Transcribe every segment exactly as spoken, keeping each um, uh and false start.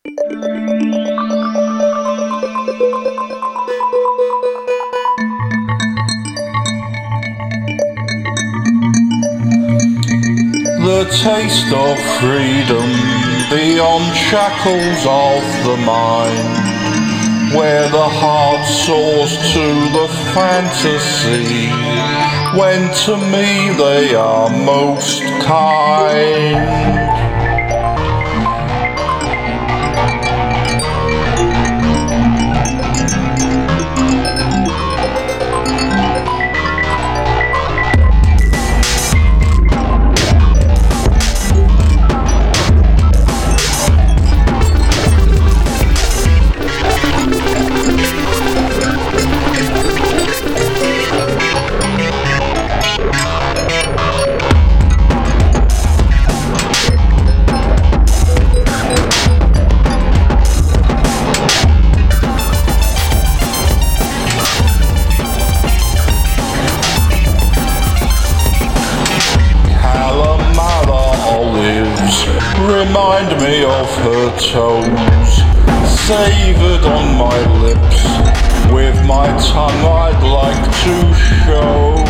The taste of freedom beyond shackles of the mind, where the heart soars to the fantasy, when to me they are most kind. Remind me of her toes, savoured on my lips, with my tongue I'd like to show.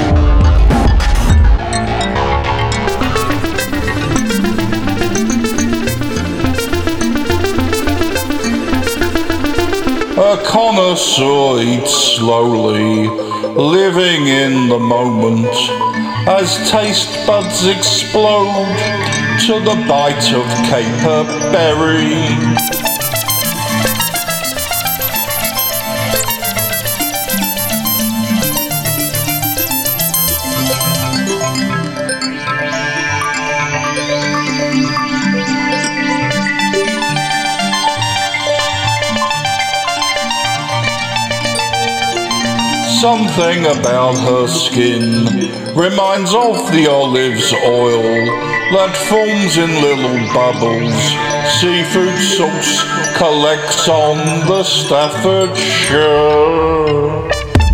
A connoisseur eats slowly, living in the moment, as taste buds explode to the bite of caper berry. Something about her skin reminds of the olive's oil that forms in little bubbles. Seafood sauce collects on the Staffordshire.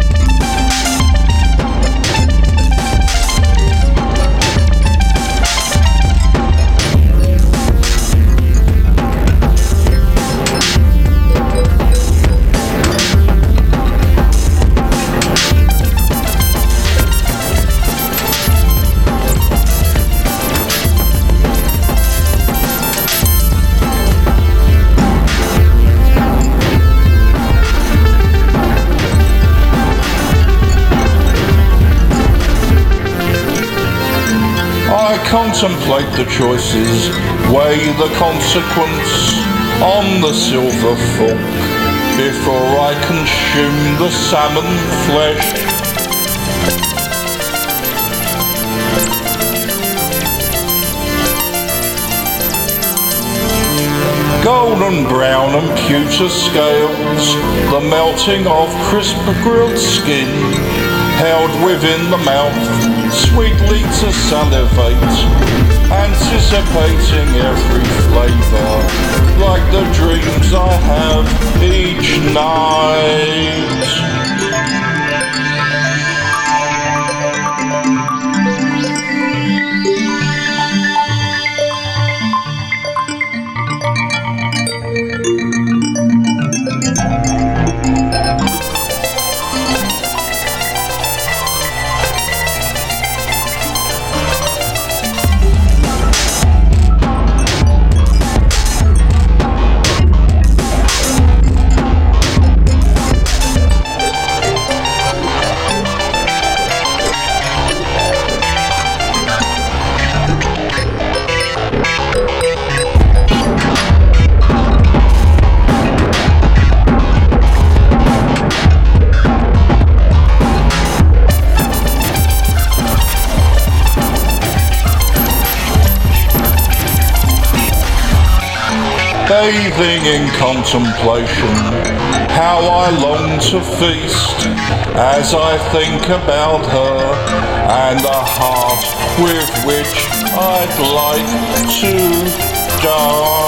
I contemplate the choices, weigh the consequence on the silver fork, before I consume the salmon flesh. Golden brown and pewter scales, the melting of crisp grilled skin, held within the mouth, sweetly to salivate, anticipating every flavour, like the dreams I have each night. Bathing in contemplation, how I long to feast, as I think about her, and the heart with which I'd like to die.